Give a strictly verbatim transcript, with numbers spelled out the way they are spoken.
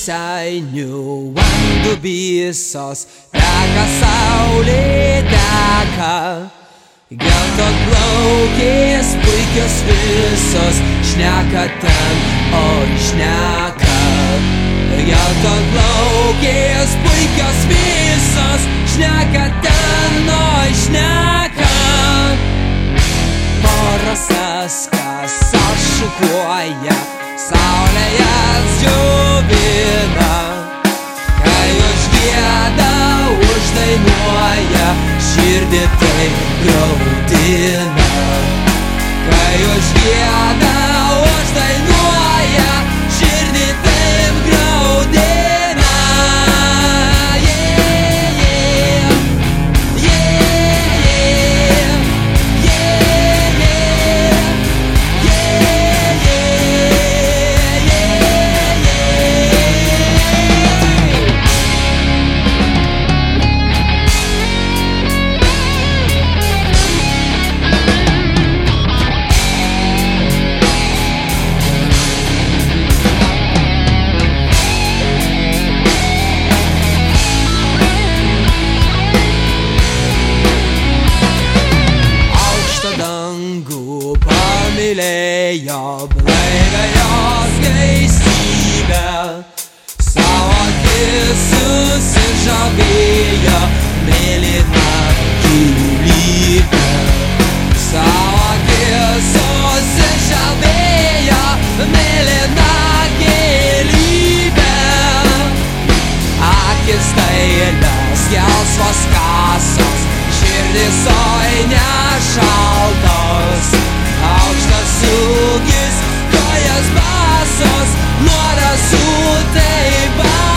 Senių ant dubysos teka saulė teka, geltonplaukės puikios visos šneka ten, oi šneka. Geltonplaukės puikios visos šneka ten, oi šneka. Porasas, kas šukuoja, saulė jas džiovina, kai užgieda, uždainuoja, širdį tai graudina. Kai užgieda, uždainuoja, širdį taip graudina. Pamylėjo blaivę jos gaisybę, savo akis susižavėjo mėlyna gyvybė. Savo akis susižavėjo mėlyna gyvybė. Akis dailios, gelsvos kasos, širdis oi nešaltos. Aukštas ūgis, kojas basos, nuo rasų taip pat.